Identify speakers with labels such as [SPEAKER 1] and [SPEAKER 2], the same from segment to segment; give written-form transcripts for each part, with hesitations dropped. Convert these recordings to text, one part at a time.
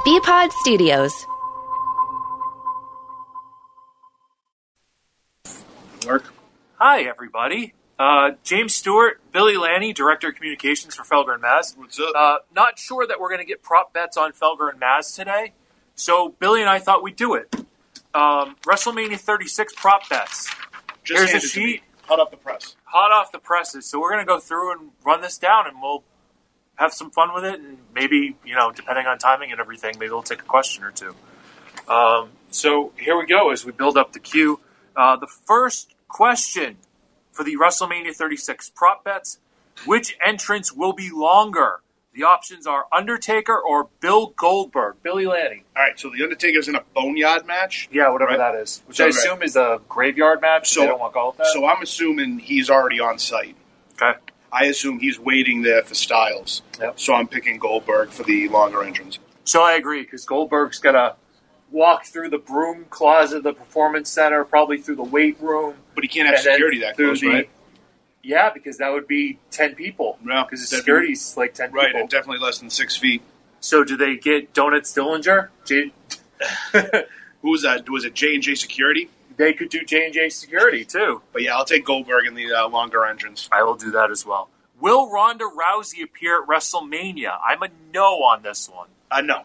[SPEAKER 1] BPod Studios.
[SPEAKER 2] Work.
[SPEAKER 3] Hi, everybody. James Stewart, Billy Lanny, Director of Communications for Felger and Maz.
[SPEAKER 2] What's up?
[SPEAKER 3] Not sure that we're going to get prop bets on Felger and Maz today, so Billy and I thought we'd do it. WrestleMania 36 prop bets.
[SPEAKER 2] Just
[SPEAKER 3] Here's a sheet.
[SPEAKER 2] Hot off the press.
[SPEAKER 3] Hot off the presses. So we're going to go through and run this down, and we'll have some fun with it, and maybe, depending on timing and everything, maybe we'll take a question or two. So here we go as we build up the queue. The first question for the WrestleMania 36 prop bets: which entrance will be longer? The options are Undertaker or Bill Goldberg. Billy Lanny.
[SPEAKER 2] All right, so the Undertaker's in a boneyard match.
[SPEAKER 3] Yeah, whatever
[SPEAKER 2] right?
[SPEAKER 3] that is. Which I assume is a graveyard match.
[SPEAKER 2] So
[SPEAKER 3] they don't want to call it that.
[SPEAKER 2] So I'm assuming he's already on site.
[SPEAKER 3] Okay.
[SPEAKER 2] I assume he's waiting there for Styles.
[SPEAKER 3] Yep.
[SPEAKER 2] So I'm picking Goldberg for the longer entrance.
[SPEAKER 3] So I agree, because Goldberg's going to walk through the broom closet of the Performance Center, probably through the weight room.
[SPEAKER 2] But he can't have
[SPEAKER 3] and then
[SPEAKER 2] security that close, right?
[SPEAKER 3] Yeah, because that would be 10 people.
[SPEAKER 2] Yeah,
[SPEAKER 3] because the security's like 10
[SPEAKER 2] right,
[SPEAKER 3] people.
[SPEAKER 2] and definitely less than 6 feet.
[SPEAKER 3] So do they get Donuts Dillinger?
[SPEAKER 2] Who was that? Was it J&J Security?
[SPEAKER 3] They could do J&J Security, too.
[SPEAKER 2] But yeah, I'll take Goldberg in the longer entrance.
[SPEAKER 3] I will do that as well. Will Ronda Rousey appear at WrestleMania? I'm a no on this one.
[SPEAKER 2] No.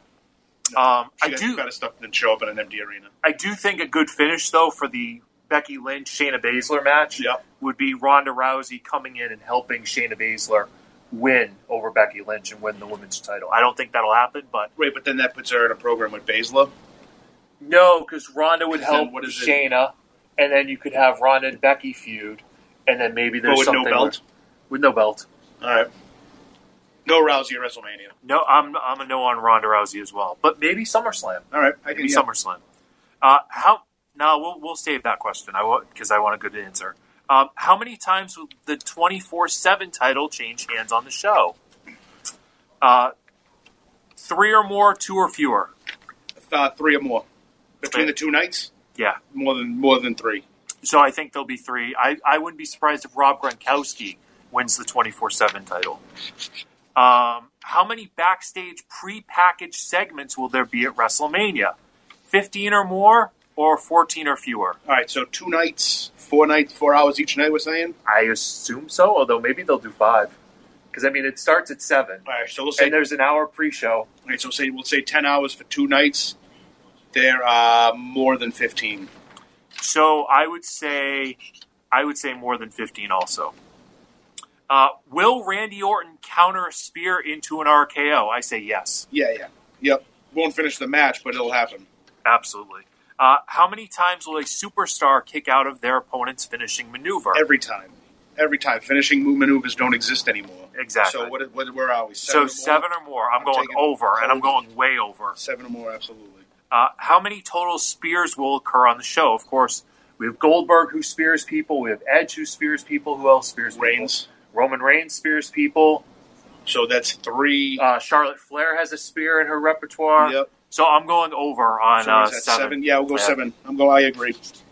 [SPEAKER 3] I do
[SPEAKER 2] better stuff than show up in an empty arena.
[SPEAKER 3] I do think a good finish, though, for the Becky Lynch Shayna Baszler match would be Ronda Rousey coming in and helping Shayna Baszler win over Becky Lynch and win the women's title. I don't think that'll happen, but
[SPEAKER 2] Right, but then that puts her in a program with Baszler.
[SPEAKER 3] no, because Ronda would
[SPEAKER 2] 'Cause then
[SPEAKER 3] help
[SPEAKER 2] what is it?
[SPEAKER 3] Shayna, and then you could have Ronda and Becky feud, and then maybe there's
[SPEAKER 2] But with no
[SPEAKER 3] something
[SPEAKER 2] belt?
[SPEAKER 3] with no belt.
[SPEAKER 2] All right. No Rousey at WrestleMania.
[SPEAKER 3] No, I'm a no on Ronda Rousey as well, but maybe SummerSlam.
[SPEAKER 2] All right,
[SPEAKER 3] Maybe SummerSlam. We'll save that question. Because I want a good answer. How many times will the 24/7 title change hands on the show? 3 or more, 2 or fewer.
[SPEAKER 2] 3 or more between the 2 nights.
[SPEAKER 3] Yeah.
[SPEAKER 2] More than 3.
[SPEAKER 3] So I think there'll be 3. I wouldn't be surprised if Rob Gronkowski wins the 24/7 title. How many backstage pre-packaged segments will there be at WrestleMania? 15 or more, or 14 or fewer?
[SPEAKER 2] All right, so 2 nights, 4 hours each night, we're saying?
[SPEAKER 3] I assume so, although maybe they'll do 5. Because, it starts at 7.
[SPEAKER 2] All right, so we'll say...
[SPEAKER 3] And there's an hour pre-show.
[SPEAKER 2] All right, so we'll say 10 hours for 2 nights. There are more than 15.
[SPEAKER 3] So I would say more than 15 also. Will Randy Orton counter a spear into an RKO? I say yes.
[SPEAKER 2] Yeah. Yep. Won't finish the match, but it'll happen.
[SPEAKER 3] Absolutely. How many times will a superstar kick out of their opponent's finishing maneuver?
[SPEAKER 2] Every time. Finishing maneuvers don't exist anymore.
[SPEAKER 3] Exactly.
[SPEAKER 2] So where are we?
[SPEAKER 3] 7 or more. I'm going over, and I'm going way over.
[SPEAKER 2] 7 or more, absolutely.
[SPEAKER 3] How many total spears will occur on the show? Of course, we have Goldberg who spears people. We have Edge who spears people. Who else spears people?
[SPEAKER 2] Reigns.
[SPEAKER 3] Roman Reigns spears people.
[SPEAKER 2] So that's 3.
[SPEAKER 3] Charlotte Flair has a spear in her repertoire.
[SPEAKER 2] Yep.
[SPEAKER 3] So I'm going over on
[SPEAKER 2] so is that 7. Yeah, we'll go 7. I agree.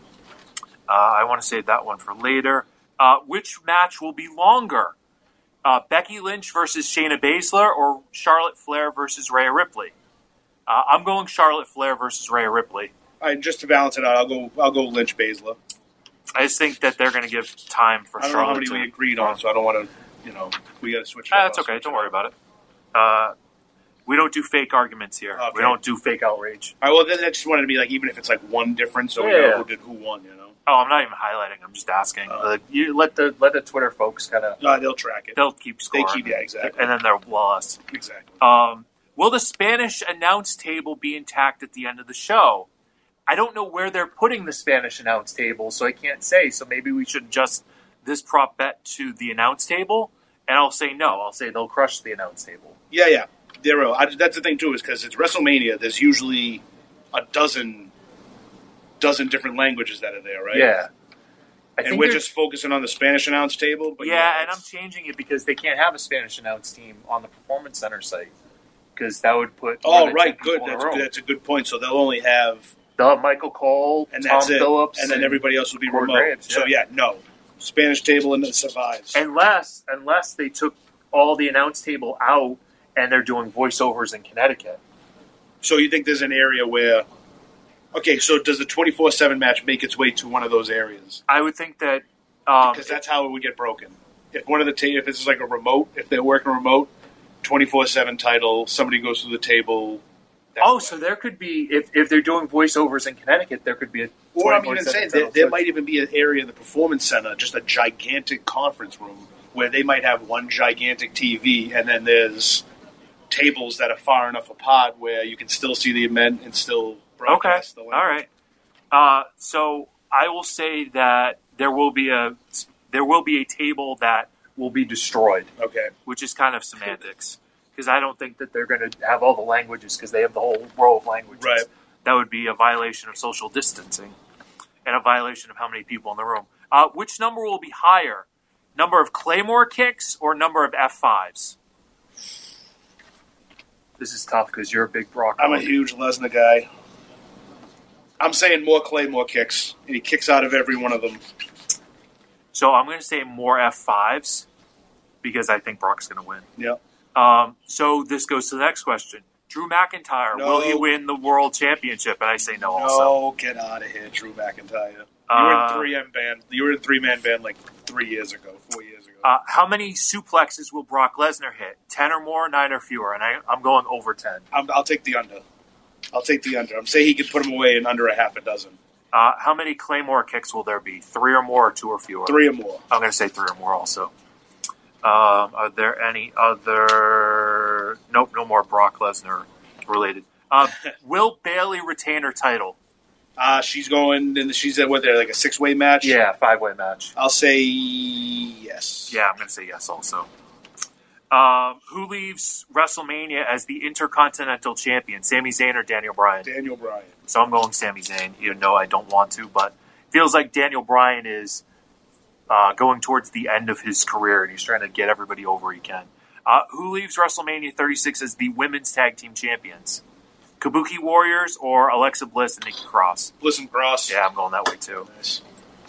[SPEAKER 3] I want to save that one for later. Which match will be longer? Becky Lynch versus Shayna Baszler or Charlotte Flair versus Rhea Ripley? I'm going Charlotte Flair versus Rhea Ripley.
[SPEAKER 2] All right, just to balance it out, I'll go Lynch Baszler.
[SPEAKER 3] I just think that they're going to give time for Charlotte.
[SPEAKER 2] I don't know how many we agreed on, so I don't want to, we got to switch it up.
[SPEAKER 3] That's okay. Don't worry about it. We don't do fake arguments here.
[SPEAKER 2] Okay.
[SPEAKER 3] We don't do fake outrage.
[SPEAKER 2] All right, well, then I just wanted to be even if it's 1 difference, so we know who won,
[SPEAKER 3] Oh, I'm not even highlighting. I'm just asking. You let the Twitter folks kind of...
[SPEAKER 2] they'll track it.
[SPEAKER 3] They'll keep score.
[SPEAKER 2] Exactly.
[SPEAKER 3] And then they'll lost.
[SPEAKER 2] Exactly.
[SPEAKER 3] Will the Spanish announce table be intact at the end of the show? I don't know where they're putting the Spanish announce table, so I can't say. So maybe we should adjust this prop bet to the announce table, and I'll say no. I'll say they'll crush the announce table.
[SPEAKER 2] Yeah. There will. That's the thing, too, is because it's WrestleMania, there's usually a dozen different languages that are there, right?
[SPEAKER 3] Yeah.
[SPEAKER 2] And we're just focusing on the Spanish announce table? But
[SPEAKER 3] yeah, and I'm changing it because they can't have a Spanish announce team on the Performance Center site. Because that would put...
[SPEAKER 2] Oh, right, good. That's a good point. So they'll only have...
[SPEAKER 3] They'll have Michael Cole,
[SPEAKER 2] and
[SPEAKER 3] Tom Phillips.
[SPEAKER 2] And then everybody else will be remote.
[SPEAKER 3] Graves,
[SPEAKER 2] So, no. Spanish table and it survives.
[SPEAKER 3] Unless they took all the announce table out and they're doing voiceovers in Connecticut.
[SPEAKER 2] So you think there's an area where... Okay, so does the 24/7 match make its way to one of those areas?
[SPEAKER 3] I would think that...
[SPEAKER 2] Because that's how it would get broken. If one of the if this is like a remote, if they're working remote, 24/7 title, somebody goes to the table...
[SPEAKER 3] so there could be... If they're doing voiceovers in Connecticut, there could be a...
[SPEAKER 2] Or I'm even saying, there might even be an area in the Performance Center, just a gigantic conference room, where they might have one gigantic TV, and then there's tables that are far enough apart where you can still see the event and still broadcast the language.
[SPEAKER 3] All right. So I will say that there will be a table that will be destroyed.
[SPEAKER 2] Okay.
[SPEAKER 3] Which is kind of semantics, because I don't think that they're going to have all the languages because they have the whole row of languages.
[SPEAKER 2] Right.
[SPEAKER 3] That would be a violation of social distancing and a violation of how many people in the room. Which number will be higher? Number of Claymore kicks or number of F5s? This is tough because you're a big Brock.
[SPEAKER 2] I'm a huge Lesnar guy. I'm saying more Claymore kicks, and he kicks out of every one of them.
[SPEAKER 3] So I'm going to say more F5s because I think Brock's going to win.
[SPEAKER 2] Yeah.
[SPEAKER 3] So this goes to the next question. Drew McIntyre,
[SPEAKER 2] No.
[SPEAKER 3] will he win the World Championship? And I say no also.
[SPEAKER 2] No, get out of here, Drew McIntyre. You were in three-man band like 4 years ago.
[SPEAKER 3] How many suplexes will Brock Lesnar hit? 10 or more, 9 or fewer? And I'm going over 10.
[SPEAKER 2] I'll take the under. I'm saying he can put him away in under a half a dozen.
[SPEAKER 3] How many Claymore kicks will there be? 3 or more or 2 or fewer?
[SPEAKER 2] 3 or more.
[SPEAKER 3] I'm going to say 3 or more also. Are there any other... Nope, no more Brock Lesnar related. Will Bayley retain her title?
[SPEAKER 2] She's going, and she's at, like a 6-way match?
[SPEAKER 3] Yeah, 5-way match.
[SPEAKER 2] I'll say yes.
[SPEAKER 3] Yeah, I'm going to say yes also. Who leaves WrestleMania as the Intercontinental Champion? Sami Zayn or Daniel Bryan?
[SPEAKER 2] Daniel Bryan.
[SPEAKER 3] So I'm going Sami Zayn, even though I don't want to, but it feels like Daniel Bryan is going towards the end of his career, and he's trying to get everybody over he can. Who leaves WrestleMania 36 as the Women's Tag Team Champions? Kabuki Warriors or Alexa Bliss and Nikki Cross?
[SPEAKER 2] Bliss and Cross.
[SPEAKER 3] Yeah, I'm going that way too.
[SPEAKER 2] Nice.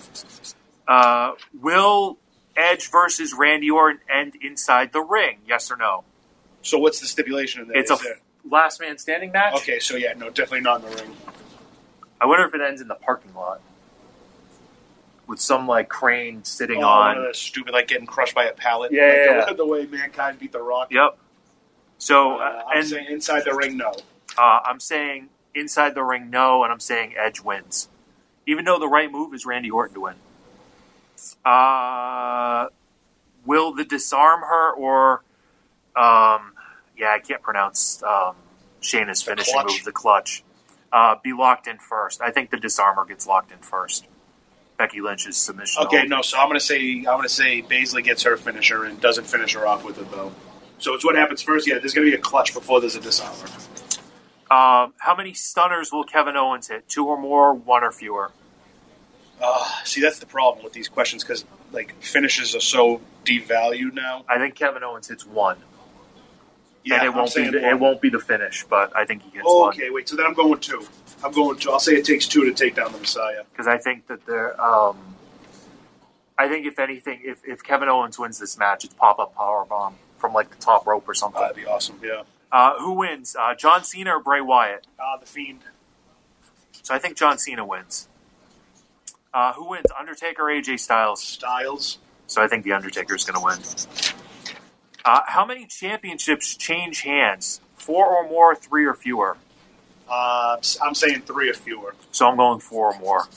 [SPEAKER 3] Will Edge versus Randy Orton end inside the ring? Yes or no?
[SPEAKER 2] So what's the stipulation in there?
[SPEAKER 3] It's a last man standing match?
[SPEAKER 2] Okay, so yeah, no, definitely not in the ring.
[SPEAKER 3] I wonder if it ends in the parking lot. With some, like, crane sitting
[SPEAKER 2] One
[SPEAKER 3] on...
[SPEAKER 2] of the stupid, like, getting crushed by a pallet.
[SPEAKER 3] Yeah,
[SPEAKER 2] like the way Mankind beat The Rock.
[SPEAKER 3] Yep. So,
[SPEAKER 2] I'm saying inside the ring, no.
[SPEAKER 3] I'm saying inside the ring, no, and I'm saying Edge wins. Even though the right move is Randy Orton to win. Will the disarm her or... I can't pronounce Shayna's finishing move, the clutch. Be locked in first. I think the disarmer gets locked in first. Becky Lynch's submission.
[SPEAKER 2] Okay, no. So I'm gonna say Baszler gets her finisher and doesn't finish her off with it though. So it's what happens first. Yeah, there's gonna be a clutch before there's a disarmer.
[SPEAKER 3] How many stunners will Kevin Owens hit? 2 or more, 1 or fewer?
[SPEAKER 2] See, that's the problem with these questions because like finishes are so devalued now.
[SPEAKER 3] I think Kevin Owens hits 1.
[SPEAKER 2] Yeah,
[SPEAKER 3] and it won't be the finish, but I think he gets 1.
[SPEAKER 2] Okay, wait. So then I'm going 2. I'll say it takes 2 to take down the Messiah.
[SPEAKER 3] Because I think that I think if anything, if Kevin Owens wins this match, it's pop-up powerbomb from like the top rope or something.
[SPEAKER 2] That'd be awesome. Yeah.
[SPEAKER 3] Who wins? John Cena or Bray Wyatt?
[SPEAKER 2] The Fiend.
[SPEAKER 3] So I think John Cena wins. Who wins? Undertaker or AJ Styles?
[SPEAKER 2] Styles.
[SPEAKER 3] So I think the Undertaker is going to win. How many championships change hands? 4 or more, 3 or fewer?
[SPEAKER 2] I'm saying 3 or fewer.
[SPEAKER 3] So I'm going 4 or more.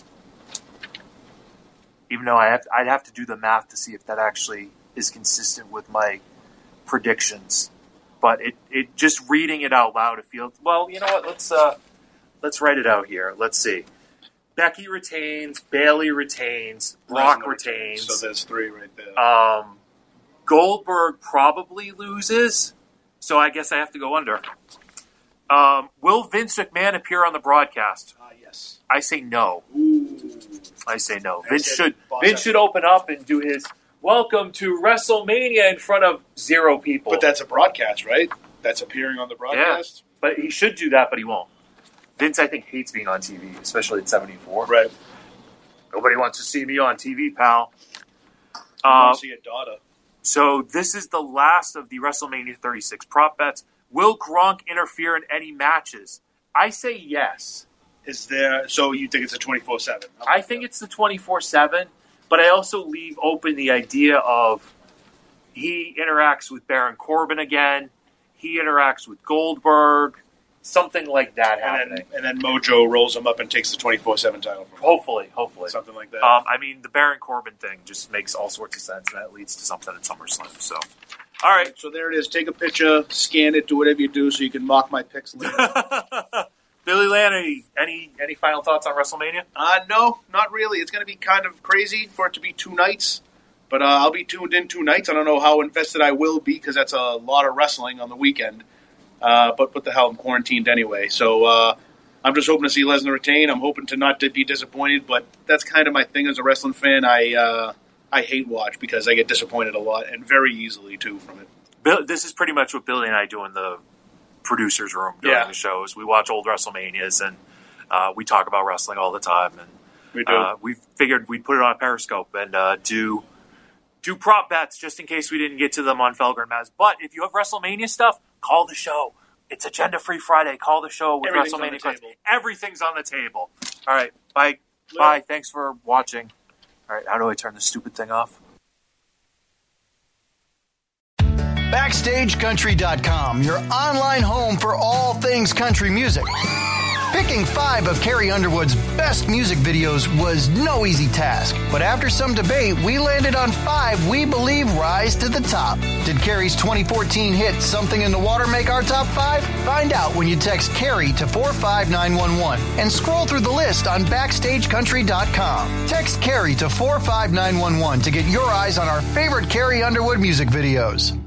[SPEAKER 3] Even though I'd have to do the math to see if that actually is consistent with my predictions. But it just reading it out loud, it feels... Well, you know what? Let's write it out here. Let's see. Becky retains. Bayley retains. Brock retains.
[SPEAKER 2] So there's 3 right there.
[SPEAKER 3] Goldberg probably loses. So I guess I have to go under. Will Vince McMahon appear on the broadcast?
[SPEAKER 2] Yes.
[SPEAKER 3] I say no.
[SPEAKER 2] Ooh.
[SPEAKER 3] I say no. Vince should open up and do his welcome to WrestleMania in front of 0 people.
[SPEAKER 2] But that's a broadcast, right? That's appearing on the broadcast?
[SPEAKER 3] Yeah. But he should do that, but he won't. Vince, I think, hates being on TV, especially at 74.
[SPEAKER 2] Right.
[SPEAKER 3] Nobody wants to see me on TV, pal.
[SPEAKER 2] You want to see a daughter.
[SPEAKER 3] So this is the last of the WrestleMania 36 prop bets. Will Gronk interfere in any matches? I say yes.
[SPEAKER 2] Is there? So you think it's a 24/7?
[SPEAKER 3] I think it's the 24/7, but I also leave open the idea of he interacts with Baron Corbin again. He interacts with Goldberg. Something like that happening.
[SPEAKER 2] And then Mojo rolls him up and takes the 24/7 title from him.
[SPEAKER 3] Hopefully.
[SPEAKER 2] Something like that.
[SPEAKER 3] I mean, the Baron Corbin thing just makes all sorts of sense, and that leads to something at SummerSlam. So, all right.
[SPEAKER 2] So there it is. Take a picture, scan it, do whatever you do so you can mock my picks later.
[SPEAKER 3] Billy Land, any final thoughts on WrestleMania?
[SPEAKER 2] No, not really. It's going to be kind of crazy for it to be 2 nights. But I'll be tuned in 2 nights. I don't know how invested I will be because that's a lot of wrestling on the weekend. But what the hell, I'm quarantined anyway. So I'm just hoping to see Lesnar retain. I'm hoping to not be disappointed, but that's kind of my thing as a wrestling fan. I hate watch because I get disappointed a lot and very easily, too, from it.
[SPEAKER 3] This is pretty much what Billy and I do in the producer's room during the shows. We watch old WrestleManias, and we talk about wrestling all the time. And
[SPEAKER 2] we do.
[SPEAKER 3] We figured we'd put it on Periscope and do prop bets just in case we didn't get to them on Felger and Maz. But if you have WrestleMania stuff, call the show. It's Agenda Free Friday. Call the show with WrestleMania questions. Everything's on the table. All right. Bye. Bye. Thanks for watching. All right. How do I turn this stupid thing off?
[SPEAKER 1] BackstageCountry.com, your online home for all things country music. Picking 5 of Carrie Underwood's best music videos was no easy task, but after some debate, we landed on 5 we believe rise to the top. Did Carrie's 2014 hit Something in the Water make our top 5? Find out when you text Carrie to 45911 and scroll through the list on BackstageCountry.com. Text Carrie to 45911 to get your eyes on our favorite Carrie Underwood music videos.